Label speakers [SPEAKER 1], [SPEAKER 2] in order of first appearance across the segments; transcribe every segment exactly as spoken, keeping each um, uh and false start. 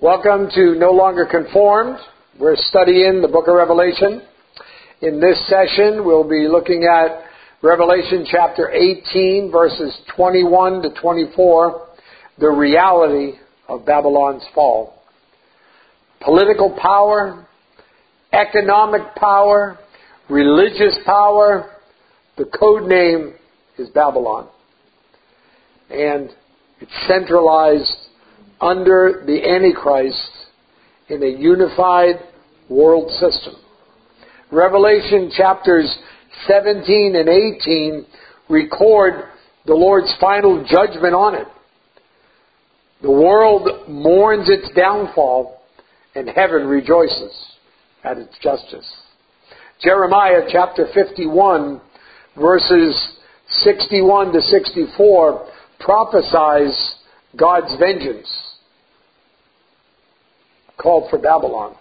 [SPEAKER 1] Welcome to No Longer Conformed. We're studying the book of Revelation. In this session, we'll be looking at Revelation chapter eighteen, verses twenty-one to twenty-four, the reality of Babylon's fall. Political power, economic power, religious power, the code name is Babylon. And it's centralized under the Antichrist in a unified world system. Revelation chapters seventeen and eighteen record the Lord's final judgment on it. The world mourns its downfall, and heaven rejoices at its justice. Jeremiah chapter fifty-one, verses sixty-one to sixty-four, prophesies God's vengeance called for Babylon.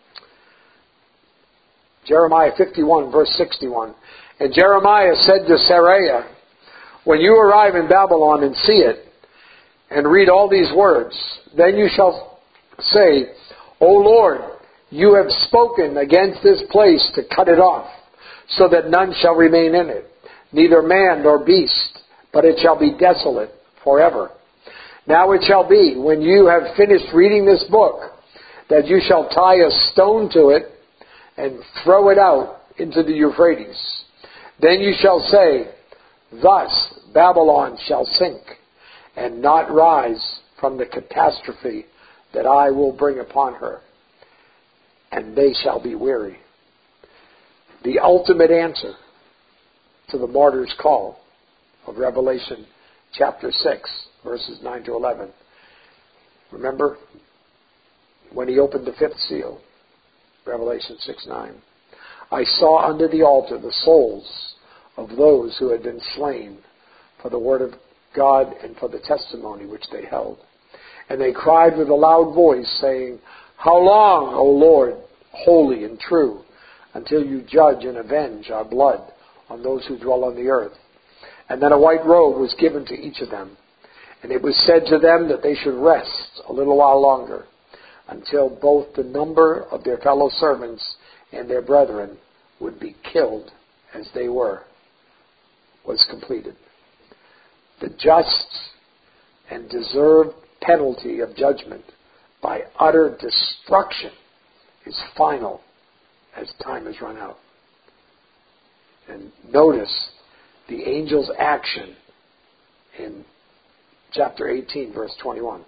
[SPEAKER 1] Jeremiah fifty-one, verse sixty-one. And Jeremiah said to Seraiah, when you arrive in Babylon and see it, and read all these words, then you shall say, O Lord, you have spoken against this place to cut it off, so that none shall remain in it, neither man nor beast, but it shall be desolate forever. Now it shall be, when you have finished reading this book, that you shall tie a stone to it and throw it out into the Euphrates. Then you shall say, thus Babylon shall sink, and not rise from the catastrophe that I will bring upon her, and they shall be weary. The ultimate answer to the martyr's call of Revelation chapter six, verses nine to eleven. Remember when he opened the fifth seal, Revelation six nine. I saw under the altar the souls of those who had been slain for the word of God and for the testimony which they held. And they cried with a loud voice, saying, how long, O Lord, holy and true, until you judge and avenge our blood on those who dwell on the earth? And then a white robe was given to each of them. And it was said to them that they should rest a little while longer, until both the number of their fellow servants and their brethren would be killed as they were, was completed. The just and deserved penalty of judgment by utter destruction is final as time has run out. And notice the angel's action in chapter eighteen, verse twenty-one.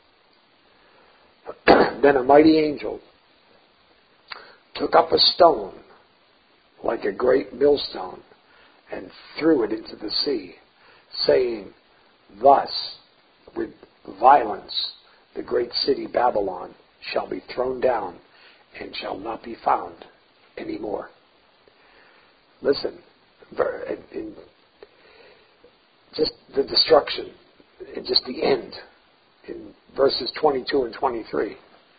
[SPEAKER 1] Then a mighty angel took up a stone like a great millstone and threw it into the sea, saying, thus with violence the great city Babylon shall be thrown down and shall not be found any more. Listen, in just the destruction, in just the end, in verses twenty-two and twenty-three.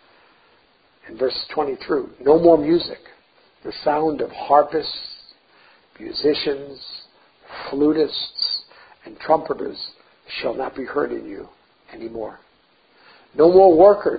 [SPEAKER 1] In verses twenty-three, no more music. The sound of harpists, musicians, flutists, and trumpeters shall not be heard in you anymore. No more workers.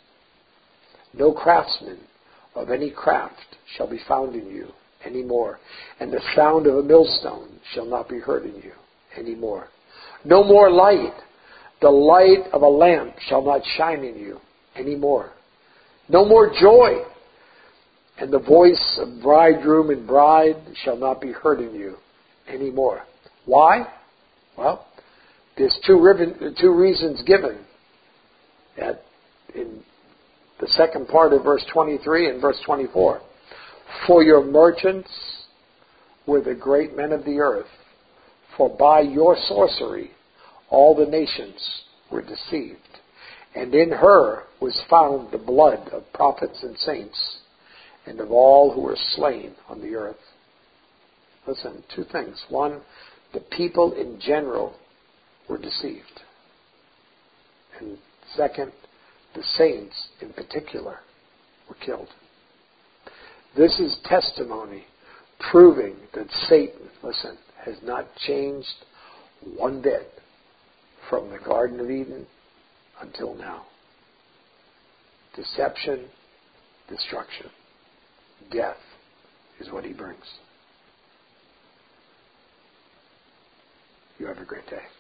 [SPEAKER 1] No craftsmen of any craft shall be found in you anymore. And the sound of a millstone shall not be heard in you anymore. No more light. The light of a lamp shall not shine in you anymore. No more joy. And the voice of bridegroom and bride shall not be heard in you anymore. Why? Well, there's two, ribbon, two reasons given at, in the second part of verse twenty-three and verse twenty-four. For your merchants were the great men of the earth, for by your sorcery all the nations were deceived. And in her was found the blood of prophets and saints, and of all who were slain on the earth. Listen, two things. One, the people in general were deceived. And second, the saints in particular were killed. This is testimony proving that Satan, listen, has not changed one bit from the Garden of Eden until now. deception, destruction. Death is what he brings. You have a great day.